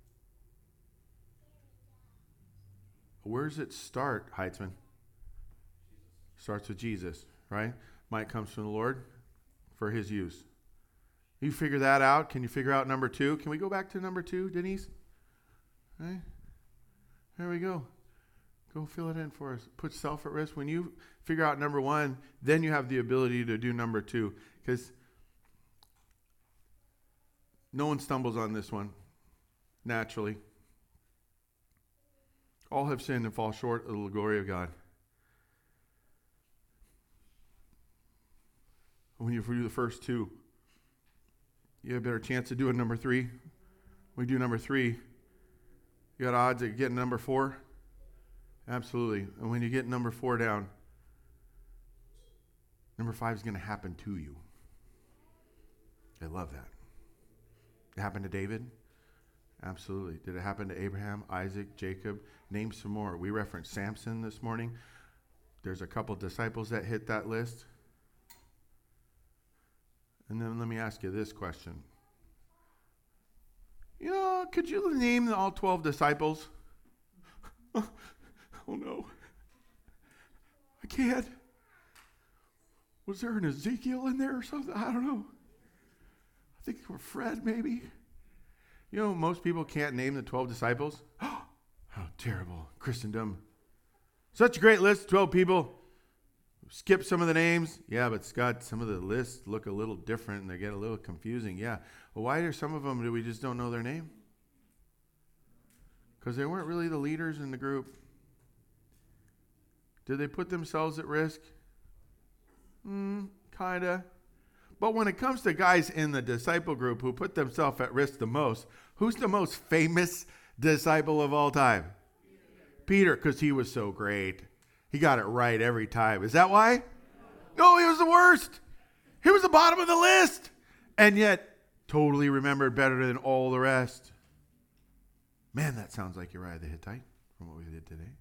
Where does it start, Heitzman? Starts with Jesus, right? Might comes from the Lord for his use. You figure that out. Can you figure out number 2? Can we go back to number 2, Denise? Right? There we go. Go fill it in for us. Put self at risk. When you figure out number 1, then you have the ability to do number 2. Because no one stumbles on this one naturally. All have sinned and fall short of the glory of God. When you do the first 2, you have a better chance of doing number 3. When we do number 3, you got odds of getting number 4? Absolutely. And when you get number 4 down, number 5 is going to happen to you. I love that. It happened to David? Absolutely. Did it happen to Abraham, Isaac, Jacob? Name some more. We referenced Samson this morning. There's a couple disciples that hit that list. And then let me ask you this question. Could you name all 12 disciples? Oh no. I can't. Was there an Ezekiel in there or something? I don't know. I think they were Fred, maybe. Most people can't name the 12 disciples. Oh, how terrible. Christendom. Such a great list, 12 people. Skip some of the names. Yeah, but Scott, some of the lists look a little different and they get a little confusing. Yeah. Well, why are some of them do we just don't know their name? Because they weren't really the leaders in the group. Did they put themselves at risk? Kind of. But when it comes to guys in the disciple group who put themselves at risk the most, who's the most famous disciple of all time? Peter, because he was so great. He got it right every time. Is that why? No, he was the worst. He was the bottom of the list. And yet, totally remembered better than all the rest. Man, that sounds like Uriah the Hittite from what we did today.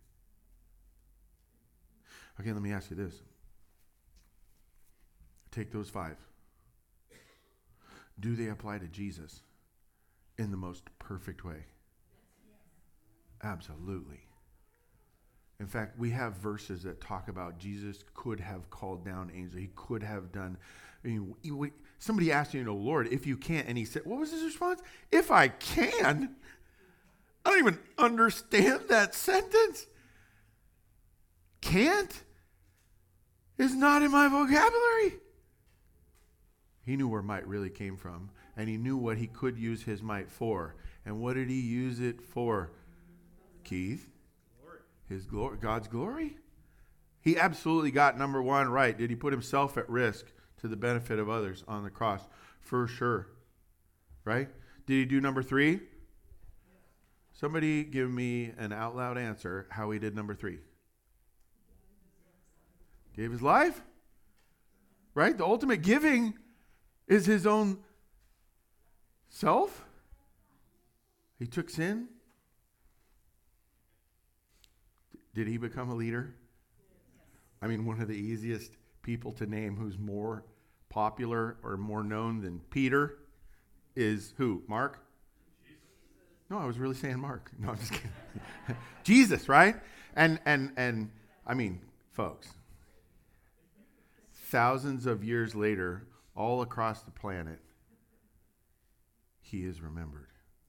Okay, let me ask you this. Take those 5. Do they apply to Jesus in the most perfect way? Absolutely. In fact, we have verses that talk about Jesus could have called down angels. He could have done. Somebody asked him, Lord, if you can't. And he said, what was his response? If I can? I don't even understand that sentence. Can't is not in my vocabulary. He knew where might really came from, and he knew what he could use his might for. And what did he use it for, Keith? His glory, God's glory. He absolutely got number 1 right. Did he put himself at risk to the benefit of others on the cross? For sure. Right? Did he do number 3? Somebody give me an out loud answer how he did number 3. Gave his life? Right? The ultimate giving is his own self. He took sin. Did he become a leader? I mean, one of the easiest people to name who's more popular or more known than Peter is who? Mark? No, I was really saying Mark. No, I'm just kidding. Jesus, right? And I mean, folks, thousands of years later, all across the planet, he is remembered.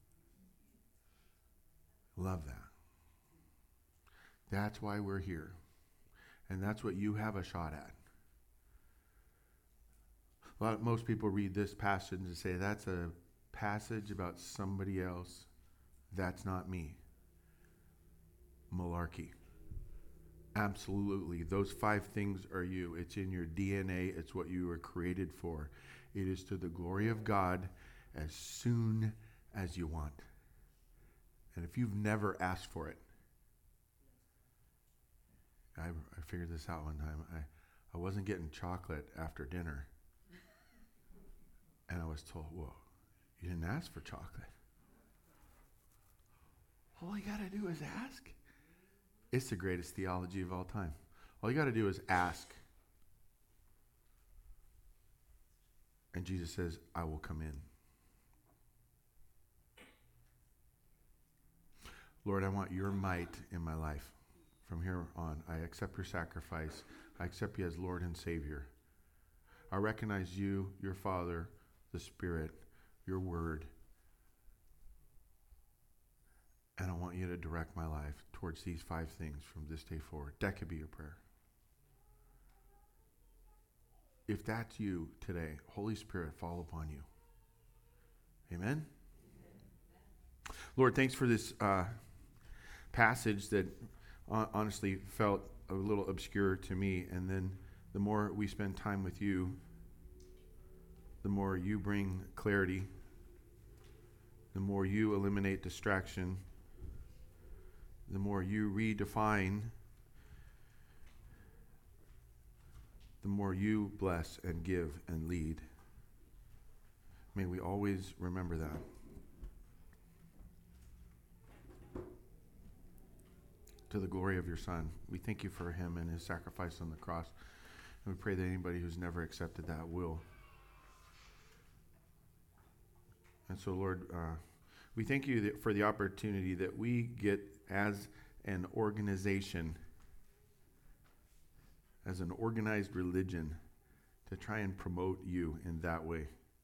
Love that. That's why we're here. And that's what you have a shot at. Most people read this passage and say, that's a passage about somebody else, that's not me. Malarkey. Absolutely. Those 5 things are you. It's in your DNA. It's what you were created for. It is to the glory of God as soon as you want. And if you've never asked for it, I figured this out one time. I wasn't getting chocolate after dinner. And I was told, whoa, you didn't ask for chocolate. All you got to do is ask. It's the greatest theology of all time. All you got to do is ask. And Jesus says, I will come in. Lord, I want your might in my life. From here on, I accept your sacrifice. I accept you as Lord and Savior. I recognize you, your Father, the Spirit, your Word. And I want you to direct my life towards these 5 things from this day forward. That could be your prayer. If that's you today, Holy Spirit, fall upon you. Amen? Lord, thanks for this passage that honestly felt a little obscure to me. And then the more we spend time with you, the more you bring clarity, the more you eliminate distraction, the more you redefine, the more you bless and give and lead. May we always remember that. To the glory of your Son, we thank you for him and his sacrifice on the cross. And we pray that anybody who's never accepted that will. And so, Lord, we thank you for the opportunity that we get as an organization, as an organized religion, to try and promote you in that way.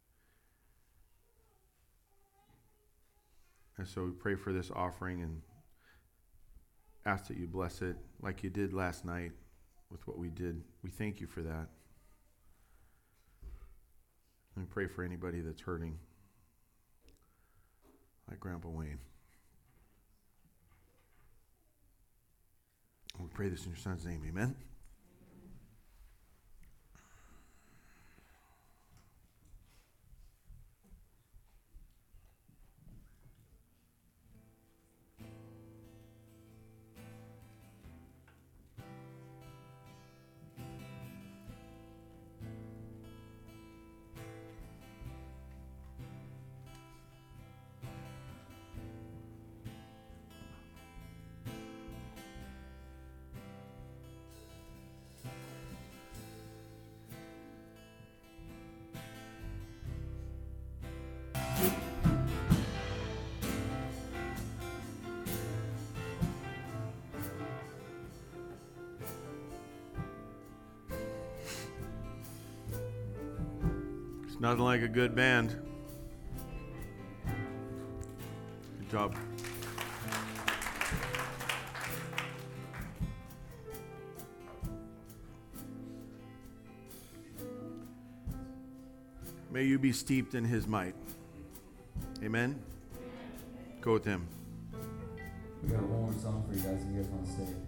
And so we pray for this offering and ask that you bless it like you did last night with what we did. We thank you for that. And we pray for anybody that's hurting, like Grandpa Wayne. And we pray this in your Son's name. Amen. It's nothing like a good band. Good job. May you be steeped in his might. Amen. Go with him. We got one more song for you guys if you guys want to stay.